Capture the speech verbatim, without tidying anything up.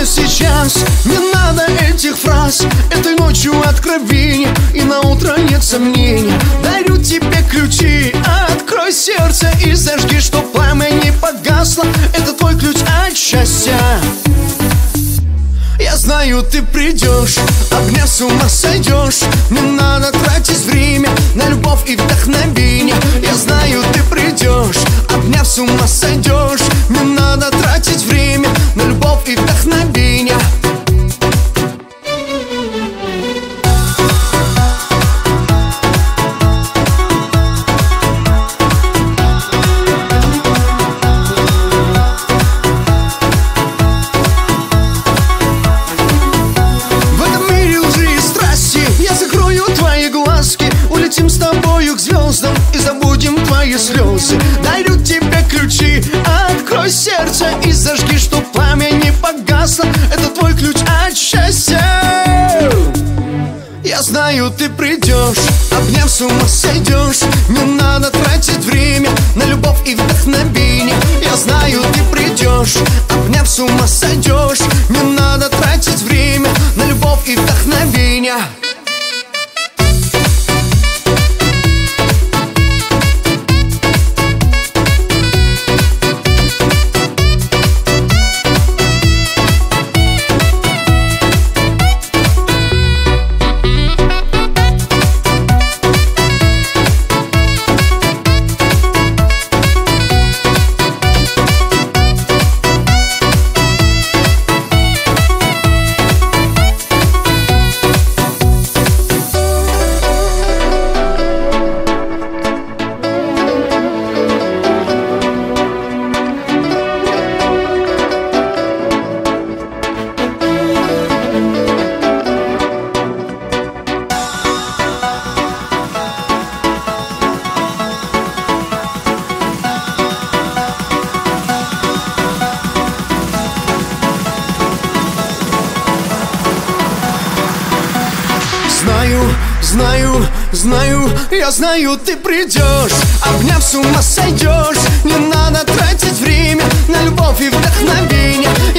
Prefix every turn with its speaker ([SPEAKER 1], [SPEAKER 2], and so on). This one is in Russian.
[SPEAKER 1] сейчас, не надо этих фраз. Этой ночью откровение, и на утро нет сомнений. Дарю тебе ключи, открой сердце и зажги, чтоб пламя не погасло. Это твой ключ от счастья. Я знаю, ты придешь, обняв с ума сойдешь. Не надо тратить время на любовь и вдохновение. Я знаю, ты придешь, обняв с ума сойдешь. Не надо тратить время на любовь и вдохновение. Улетим с тобою к звездам и забудем твои слезы. Дарю тебе ключи, открой сердце и зажги, чтоб пламя не погасло. Это твой ключ от счастья. Я знаю, ты придешь, обняв с ума сойдешь. Не надо тратить время на любовь и вдохновение. Я знаю, ты придешь, обняв с ума сойдешь. Не надо тратить время на любовь и вдохновение. Знаю, знаю, знаю, я знаю, ты придешь, обняв с ума сойдешь. Не надо тратить время на любовь и вдохновение.